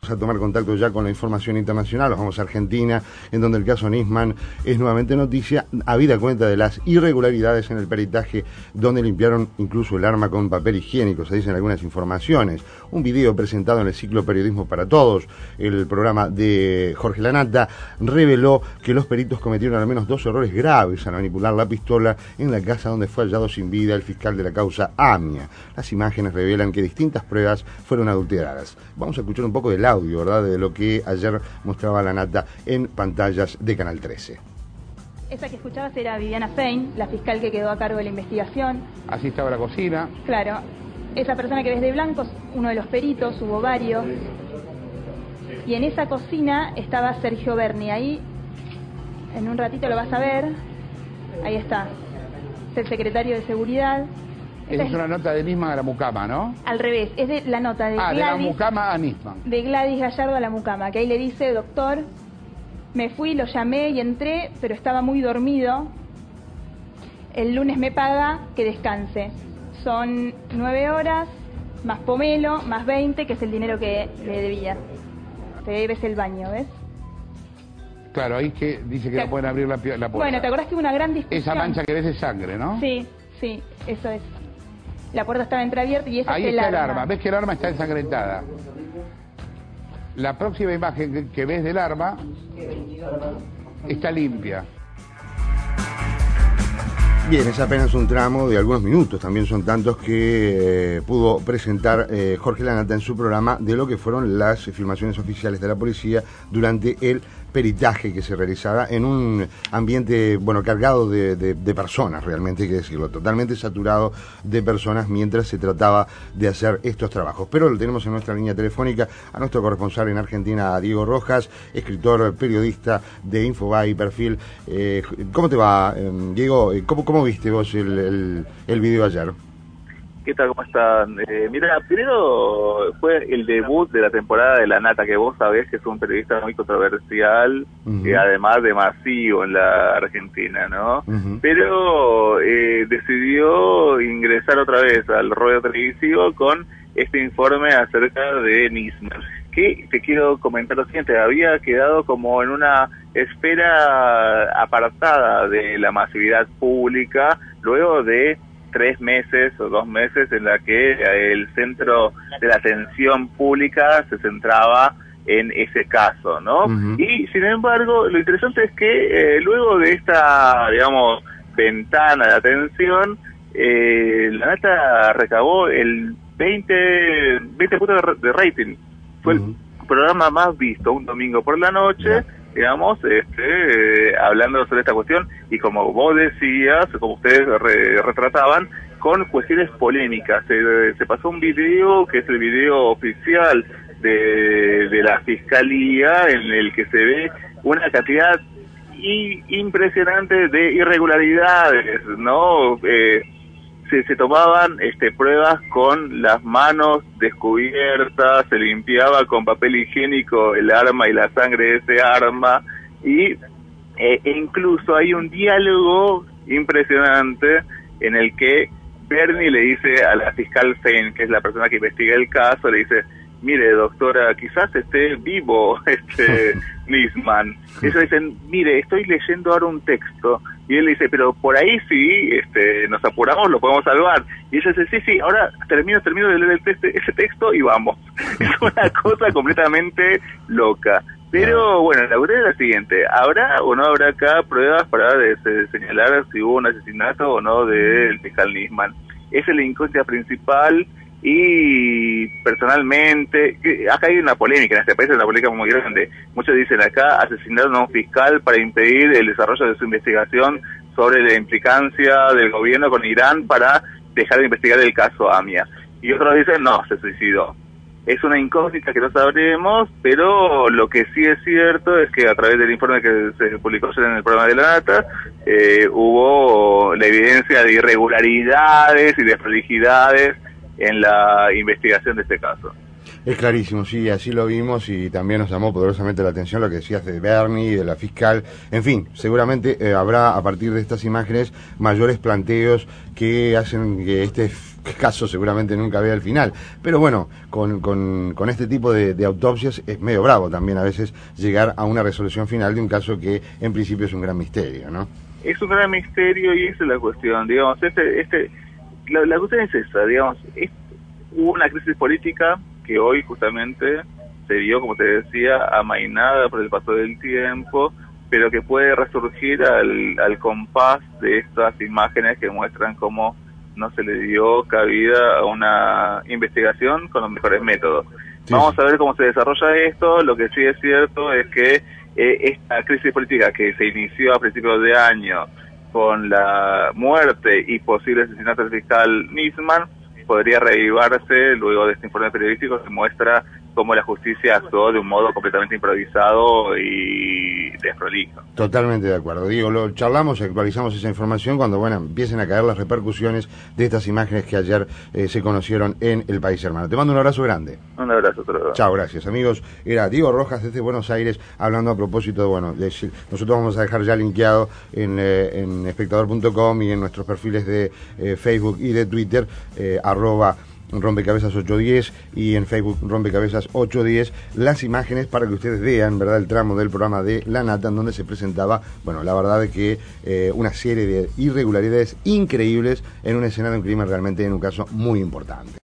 A tomar contacto ya con la información internacional, nos vamos a Argentina, en donde el caso Nisman es nuevamente noticia, habida cuenta de las irregularidades en el peritaje, donde limpiaron incluso el arma con papel higiénico, se dicen algunas informaciones. Un video presentado en el ciclo Periodismo para Todos, el programa de Jorge Lanata, reveló que los peritos cometieron al menos 2 errores graves al manipular la pistola en la casa donde fue hallado sin vida el fiscal de la causa AMIA. Las imágenes revelan que distintas pruebas fueron adulteradas. Vamos a escuchar un poco del audio, ¿verdad?, de lo que ayer mostraba Lanata en pantallas de Canal 13. Esa que escuchabas era Viviana Fein, la fiscal que quedó a cargo de la investigación. Así estaba la cocina. Claro, esa persona que ves de blanco es uno de los peritos, hubo varios. Y en esa cocina estaba Sergio Berni, ahí en un ratito lo vas a ver, ahí está, es el secretario de Seguridad. Esa es una nota de Nisman a la mucama, ¿no? Al revés, es de la nota de Gladys. De la mucama a Nisman. De Gladys Gallardo a la mucama, que ahí le dice: doctor, me fui, lo llamé y entré, pero estaba muy dormido. El lunes me paga, que descanse. Son 9 horas, más pomelo, más 20, que es el dinero que le debía. Te debes el baño, ¿ves? Claro, ahí que dice que no pueden abrir la puerta. Bueno, ¿te acordás que hubo una gran discusión? Esa mancha que ves es sangre, ¿no? Sí, sí, eso es. La puerta estaba entreabierta y ese ahí es el está arma. el arma. ¿Ves que el arma está ensangrentada? La próxima imagen que ves del arma está limpia. Bien, es apenas un tramo de algunos minutos, también son tantos que pudo presentar Jorge Lanata en su programa de lo que fueron las filmaciones oficiales de la policía durante el peritaje que se realizaba en un ambiente, bueno, cargado de personas, realmente hay que decirlo, totalmente saturado de personas mientras se trataba de hacer estos trabajos. Pero lo tenemos en nuestra línea telefónica a nuestro corresponsal en Argentina, a Diego Rojas, escritor, periodista de Infobae y Perfil. ¿Cómo te va, Diego? ¿Cómo viste vos el video ayer? ¿Qué tal? ¿Cómo están? Mira, primero fue el debut de la temporada de Lanata, que vos sabés que es un periodista muy controversial, y además de masivo en la Argentina, ¿no? Pero decidió ingresar otra vez al ruedo televisivo con este informe acerca de Nisman, que te quiero comentar lo siguiente: había quedado como en una esfera apartada de la masividad pública luego de 3 meses o 2 meses en la que el centro de la atención pública se centraba en ese caso, ¿no? Y sin embargo, lo interesante es que luego de esta, digamos, ventana de atención, Lanata recabó el 20 puntos de rating. Fue el programa más visto un domingo por la noche, digamos, hablando sobre esta cuestión, y como vos decías, como ustedes retrataban, con cuestiones polémicas. Se pasó un video, que es el video oficial de la Fiscalía, en el que se ve una cantidad impresionante de irregularidades, ¿no? Se tomaban pruebas con las manos descubiertas, se limpiaba con papel higiénico el arma y la sangre de ese arma, e incluso hay un diálogo impresionante en el que Berni le dice a la fiscal Fein, que es la persona que investiga el caso, le dice: mire, doctora, quizás esté vivo Nisman. Ellos dicen: mire, estoy leyendo ahora un texto. Y él dice: pero por ahí sí, nos apuramos, lo podemos salvar. Y ella dice: sí, ahora termino de leer ese texto y vamos. Es una cosa completamente loca. Pero bueno, la cuestión es la siguiente: ¿habrá o no habrá acá pruebas para señalar si hubo un asesinato o no del fiscal Nisman? Esa es la incógnita principal. Y personalmente, acá hay una polémica en este país, es una polémica muy grande. Muchos dicen acá: asesinaron a un fiscal para impedir el desarrollo de su investigación sobre la implicancia del gobierno con Irán para dejar de investigar el caso AMIA. Y otros dicen: no, se suicidó. Es una incógnita que no sabremos, pero lo que sí es cierto es que a través del informe que se publicó ayer en el programa de Lanata, hubo la evidencia de irregularidades y de prolijidades en la investigación de este caso. Es clarísimo, sí, así lo vimos, y también nos llamó poderosamente la atención lo que decías de Berni, de la fiscal. En fin, seguramente habrá a partir de estas imágenes mayores planteos que hacen que este caso seguramente nunca vea el final. Pero bueno, con este tipo de autopsias es medio bravo también a veces llegar a una resolución final de un caso que en principio es un gran misterio, ¿no? Es un gran misterio y esa es la cuestión, digamos, la cuestión es esa, digamos, hubo una crisis política que hoy justamente se vio, como te decía, amainada por el paso del tiempo, pero que puede resurgir al compás de estas imágenes que muestran cómo no se le dio cabida a una investigación con los mejores métodos. Sí, vamos a ver cómo se desarrolla esto. Lo que sí es cierto es que esta crisis política que se inició a principios de año con la muerte y posible asesinato del fiscal Nisman podría reavivarse luego de este informe periodístico que muestra cómo la justicia actuó de un modo completamente improvisado y desprolijo. Totalmente de acuerdo. Digo, lo charlamos y actualizamos esa información cuando, bueno, empiecen a caer las repercusiones de estas imágenes que ayer se conocieron en el país hermano. Te mando un abrazo grande. Un abrazo, todo. Chao, gracias, amigos. Era Diego Rojas desde Buenos Aires hablando a propósito de, bueno, nosotros vamos a dejar ya linkeado en espectador.com y en nuestros perfiles de Facebook y de Twitter, @rompecabezas 810 y en Facebook rompecabezas 810 las imágenes para que ustedes vean, ¿verdad?, el tramo del programa de La Nata en donde se presentaba, bueno, la verdad es que una serie de irregularidades increíbles en una escena de un crimen realmente en un caso muy importante.